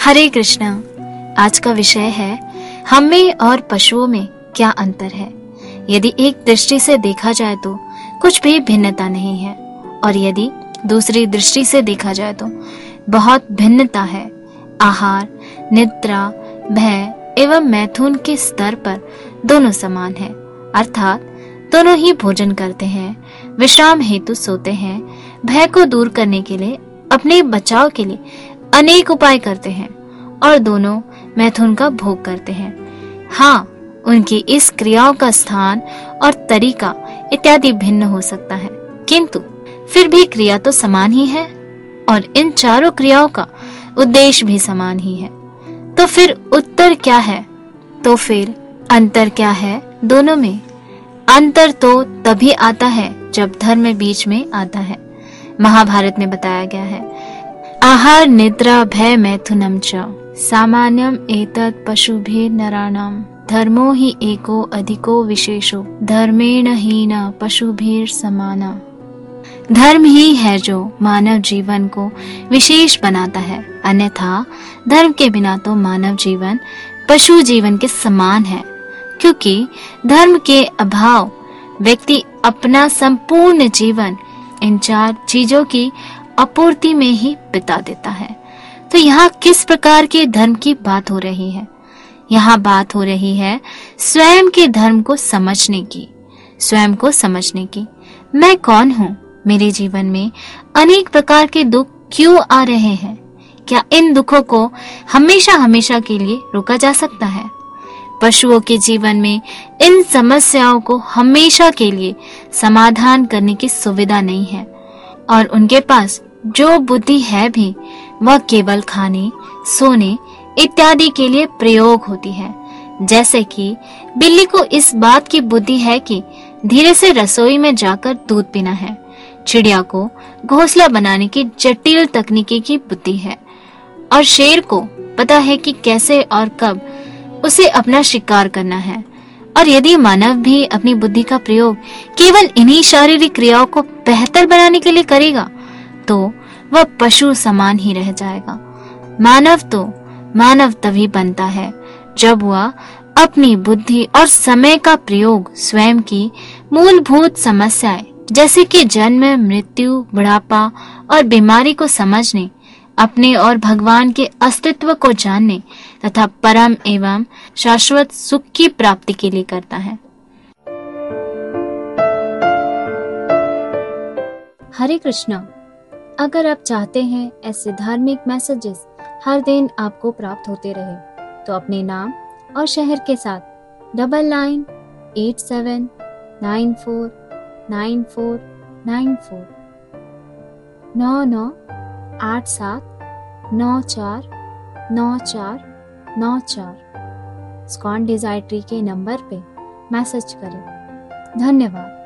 हरे कृष्णा। आज का विषय है हम में और पशुओं में क्या अंतर है। यदि एक दृष्टि से देखा जाए तो कुछ भी भिन्नता नहीं है, और यदि दूसरी दृष्टि से देखा जाए तो बहुत भिन्नता है। आहार, निद्रा, भय एवं मैथुन के स्तर पर दोनों समान है, अर्थात दोनों ही भोजन करते हैं, विश्राम हेतु सोते हैं, भय को दूर करने के लिए, अपने बचाव के लिए अनेक उपाय करते हैं और दोनों मैथुन का भोग करते हैं। हाँ, उनकी इस क्रियाओं का स्थान और तरीका इत्यादि भिन्न हो सकता है, किंतु फिर भी क्रिया तो समान ही है और इन चारों क्रियाओं का उद्देश्य भी समान ही है। तो फिर उत्तर क्या है? तो फिर अंतर क्या है दोनों में? अंतर तो तभी आता है जब धर्म बीच में आता है। महाभारत में बताया गया है, आहार निद्रा भय मैथुनम च सामान्यम एतत् पशुभिर नराणाम धर्मो ही एको अधिको विशेषो धर्मेण हीन पशुभिर समाना। धर्म ही है जो मानव जीवन को विशेष बनाता है, अन्यथा धर्म के बिना तो मानव जीवन पशु जीवन के समान है, क्योंकि धर्म के अभाव व्यक्ति अपना संपूर्ण जीवन इन चार चीजों की आपूर्ति में ही बिता देता है। तो यहाँ किस प्रकार के धर्म की बात हो रही है? यहाँ बात हो रही है स्वयं के धर्म को समझने की, स्वयं को समझने की। मैं कौन हूँ? मेरे जीवन में अनेक प्रकार के दुख क्यों आ रहे हैं? क्या इन दुखों को हमेशा हमेशा के लिए रोका जा सकता है? पशुओं के जीवन में इन समस्याओं को हमेशा के लिए समाधान करने की सुविधा नहीं है, और उनके पास जो बुद्धि है भी वह केवल खाने, सोने इत्यादि के लिए प्रयोग होती है। जैसे कि बिल्ली को इस बात की बुद्धि है कि धीरे से रसोई में जाकर दूध पीना है, चिड़िया को घोंसला बनाने की जटिल तकनीकी की बुद्धि है, और शेर को पता है कि कैसे और कब उसे अपना शिकार करना है। और यदि मानव भी अपनी बुद्धि का प्रयोग केवल इन्हीं शारीरिक क्रियाओं को बेहतर बनाने के लिए करेगा तो वह पशु समान ही रह जाएगा। मानव तभी बनता है जब वह अपनी बुद्धि और समय का प्रयोग स्वयं की मूलभूत समस्याएं जैसे कि जन्म, मृत्यु, बुढ़ापा और बीमारी को समझने, अपने और भगवान के अस्तित्व को जानने तथा परम एवं शाश्वत सुख की प्राप्ति के लिए करता है। हरे कृष्णा। अगर आप चाहते हैं ऐसे धार्मिक मैसेजेस हर दिन आपको प्राप्त होते रहे तो अपने नाम और शहर के साथ 9987949494 9987949494 स्कॉन डिजायर ट्री के नंबर पे मैसेज करें। धन्यवाद।